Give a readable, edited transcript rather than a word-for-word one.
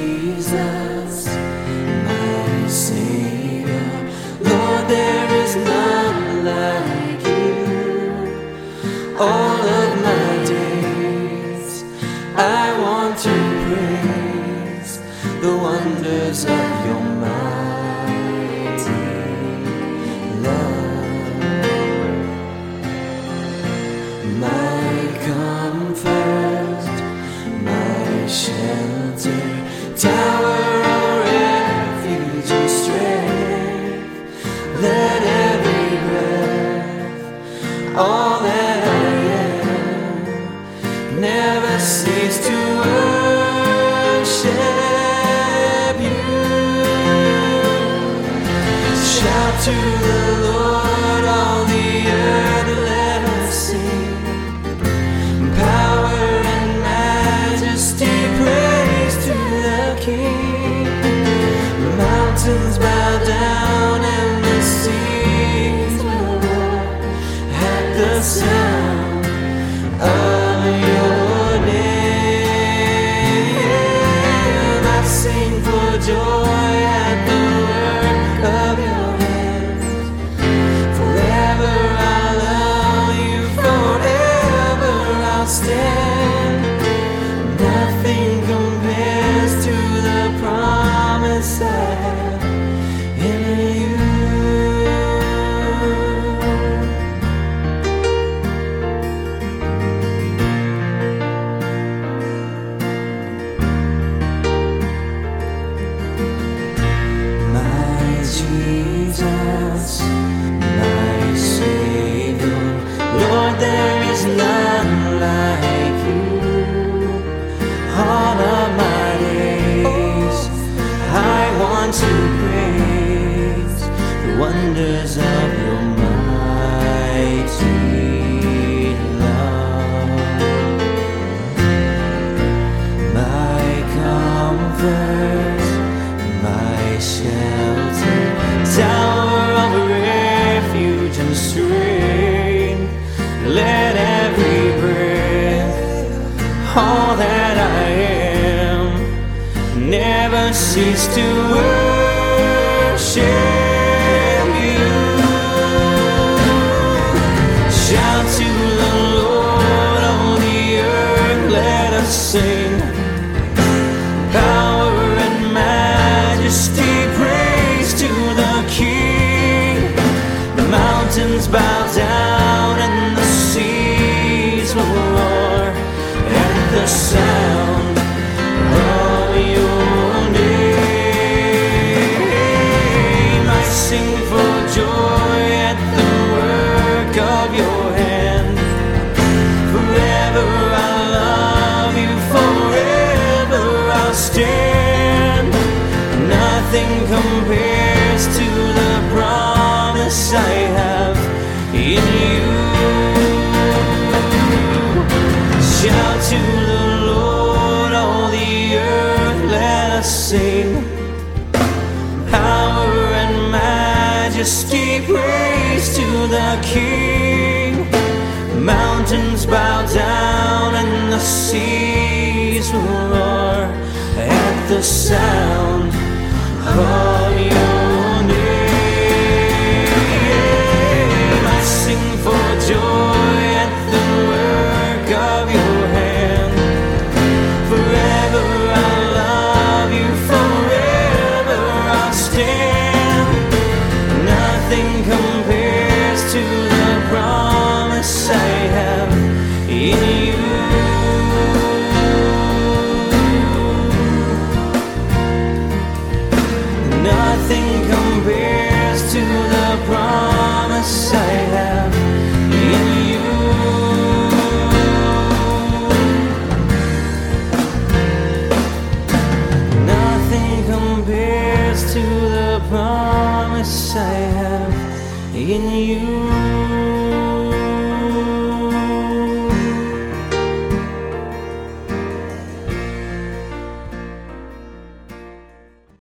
Jesus, my Savior. Lord, there is none like you. All of my days I want to praise the wonders of your mighty love. My comfort, my shelter, tower of refuge and strength. Let every breath, all that I am, never cease to worship you. Shout to the Lord, all the earth, let us sing. Power and majesty, praise to the King. The mountains bow down and the seas will roar at the sound of your name. I sing for joy at the work of your hands. Forever I'll love you, forever I'll stand. Nothing compares to the promise I have in you. My Jesus, my Savior, Lord, there is none like you. All of my days I want to praise the wonders of your mighty love. My comfort, my shelter, tower of refuge and strength. Let every breath, all that I am, never cease to worship you. Shout to the Lord, all the earth, let us sing. Power and majesty, praise to the King. The mountains bow down and the seas will roar at the sound of your name. I sing for joy at the work of your hand. Forever I'll love you, forever I'll stand. Nothing compares to the promise I have in you. Shout to the Lord, all the earth, let us sing. Power and majesty, praise to the King. Mountains bow down and the seas will roar at the sound of your name. I sing for joy at the work of your hand. Forever I'll love you, forever I'll stand. Nothing compares to the promise I have in you. Nothing compares to the promise I have in you. Nothing compares to the promise I have in you.